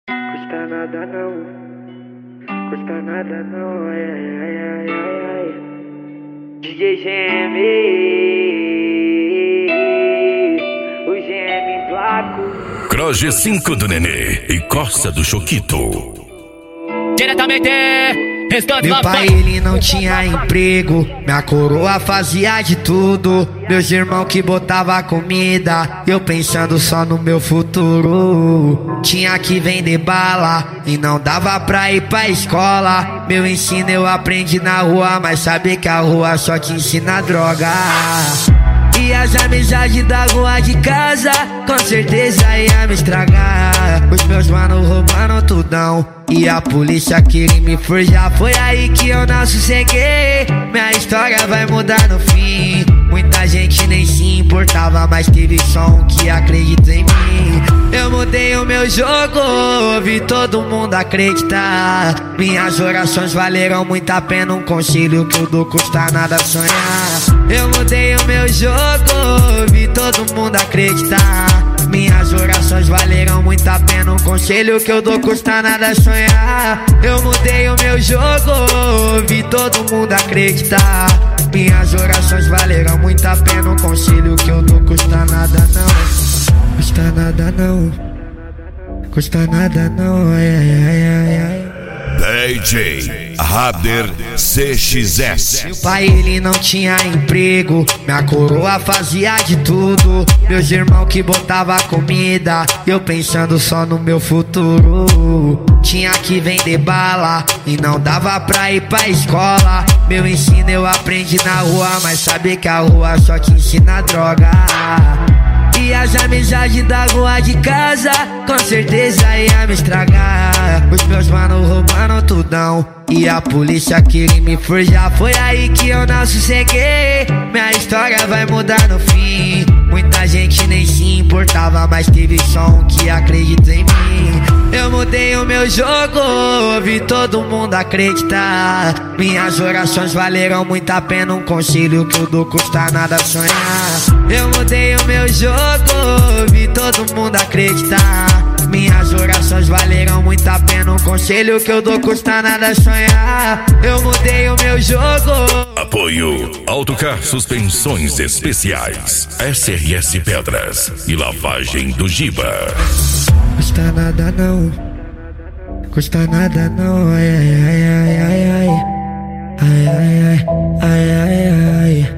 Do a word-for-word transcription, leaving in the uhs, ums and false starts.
Custa nada não, custa nada não, ai, ai, ai, ai, ai. D J G M, o G M Flaco. Croge cinco do Nenê e Costa do Choquito. Diretamente, restante Meu pai, ele não tinha emprego, minha coroa fazia de tudo. Meus irmãos que botava comida, eu pensando só no meu futuro. Tinha que vender bala e não dava pra ir pra escola. Meu ensino eu aprendi na rua, mas sabe que a rua só te ensina droga. E as amizades da rua de casa com certeza ia me estragar. Os meus manos roubaram tudão e a polícia queria me forjar. Foi aí que eu não sosseguei, minha história vai mudar no fim. Muita gente nem se importava, mas teve só um que acredita em mim. Eu mudei o meu jogo, vi todo mundo acreditar. Minhas orações valeram muito a pena, um conselho que eu dou, custa nada sonhar. Eu mudei o meu jogo, vi todo mundo acreditar. Minhas orações valeram muito a pena, um conselho que eu dou, custa nada sonhar. Eu mudei o meu jogo, vi todo mundo acreditar. Minhas orações valeram muito a pena, um conselho que eu dou, custa nada não. Custa nada não, custa nada não, ai, ai, ai, ai. D J Rader C X S. Meu pai, ele não tinha emprego, minha coroa fazia de tudo. Meus irmãos que botava comida, eu pensando só no meu futuro. Tinha que vender bala e não dava pra ir pra escola. Meu ensino eu aprendi na rua, mas sabe que a rua só te ensina droga. E as amizades da rua de casa com certeza ia me estragar. Os meus manos roubaram tudão e a polícia queria me forjar. Foi aí que eu não sosseguei, minha história vai mudar no fim. Muita gente nem se importava, mas teve só um que acredita em mim. Eu mudei o meu jogo, vi todo mundo acreditar. Minhas orações valeram muito a pena, um conselho que eu dou, custa nada sonhar. Eu mudei o meu jogo, vi todo mundo acreditar. Minhas orações valeram muito a pena, um conselho que eu dou, custa nada sonhar. Eu mudei o meu jogo. Apoio Autocar Suspensões Especiais, S R S Pedras e Lavagem do Giba. Custa nada não, custa nada não, ai, ai, ai, ai, ai, ai, ai, ai, ai, ai.